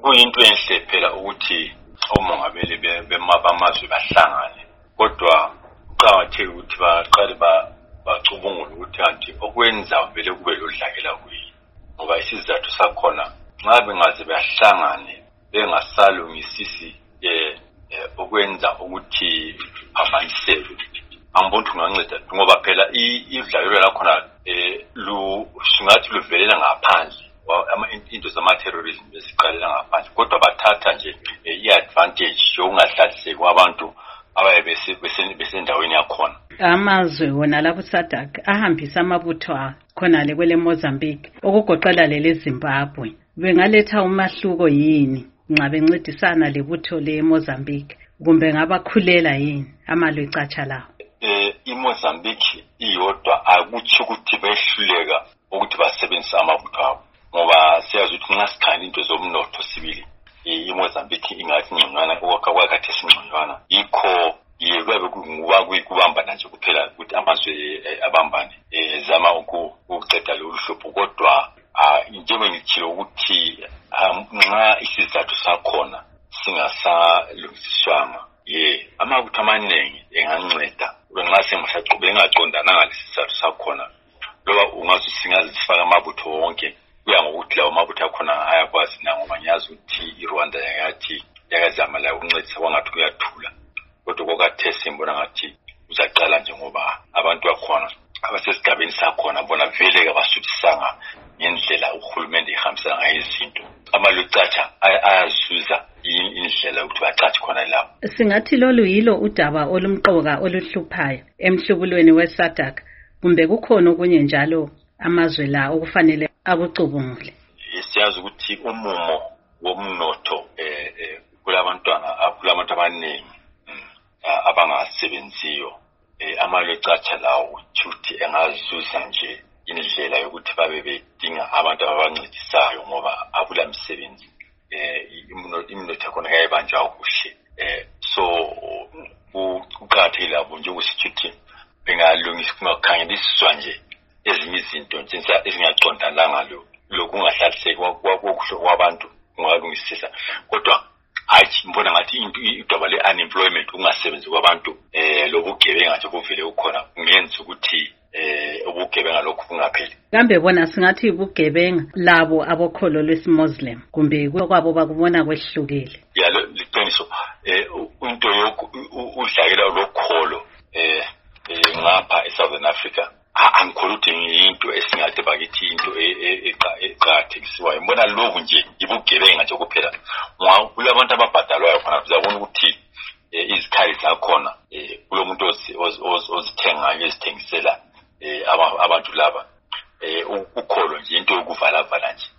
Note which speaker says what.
Speaker 1: kuyinto enhle phela ukuthi omongameli bamazwe bahlangane, kodwa kuqakathekile ukuthi baqale bacubungule ukuthi kanti okwenza vele kube lodlakela kuyini, ngoba isizathu sakhona nxa bengaze bahlangane bengasalungisisi okwenza ukuthi phambaniseke, angiboni kunganceda ngoba phela idlakelo lakhona singathi luvelela ngaphandle, into zama-terrorism besiqalela ngaphandle, kodwa bathatha nje i-advantage yokungahlaliseki kwabantu abaye besendaweni yakhona.
Speaker 2: Amazwe wona lapho SADC ahambisa amabutho khonale kwele Mozambique okugoqela lele Zimbabwe, bengaletha umahluko yini nxa bencedisana lebutho le Mozambique, kumbe ngabakhulela yini amalwe ecatsha lawo?
Speaker 1: iMozambique iyodwa akutsho ukuthi behluleka ukuthi basebenzise amabutho abo, ngoba siyazi ukuthi nxa sikhangela into zomnotho sibili iMozambique ingathi ngconywana okwakhathi esingconywana, yikho kuyabe kubambana nje kuphela ukuthi amazwe abambane zama ukuqeda lolu hlupho, kodwa njengoba ngitshilo ukuthi nxa isizathu sakhona singasalungisiswanga amabutho amaningi enganceda nxa bengaqondana ngalesi sizathu sakhona, loba ungathi singazifaka amabutho wonke kuya ngokuthi lawo mabutho akhona ayakwazi na, ngoba ngiyazi ukuthi iRwanda yathi yakazama la ukuncedisa kwangathi kuyathula, kodwa kokathe simbona ngathi uzaqala nje ngoba abantu bakhona abasesigabeni sakhona bona vele abasuthisanga ngendlela uhulumende ihambisa ngayo izinto. Amalwe ecatsha ayazuza indlela ukuthi bacatshe khona lapho.
Speaker 2: Singathi lolu yilo udaba olumqoka oluhluphayo emhlubulweni weSADC, kumbe kukhona okunye njalo amazwe la okufanele akucubungule?
Speaker 1: Siyazi ukuthi umumo womnotho kulabantu abaningi abangasebenziyo, amalwe ecatsha lawo ukuthi engazuza nje indlela yokuthi babe bedinga abantu ababancedisayo, ngoba akula misebenzi, iminotho yakhona kayibanjwa kuhle. So kuqakathekile abo nje ukuthi bengalungisa kungakhangeliswa nje ezinye izinto nje ezingaqondana lokhu kungahlaliseki kwabantu kungalungisisa, kodwa mbona ngathi idaba le-unemployment, ukungasebenzi kwabantu, lobugebenga nje kuvele kukhona kungenza ukuthi ubugebenga lokhu kungapheli.
Speaker 2: Kambe bona singathi ubugebenga labo abokholo lwesiMuslim, kumbe kwabo bakubona kwehlukile?
Speaker 1: Liqiniso, into udlakela lokholo ngapha eSouthern Africa angikholwa ukuthi into esingathi bakithi into eqakathekisiwayo. Mbona lokhu nje ibugebenga nje kuphela, kulabantu ababhadalwayo khona uzabona ukuthi izikhali zakhona kulomuntu ozithengayo ezithengisela abantu laba ukholo nje into yokuvala nje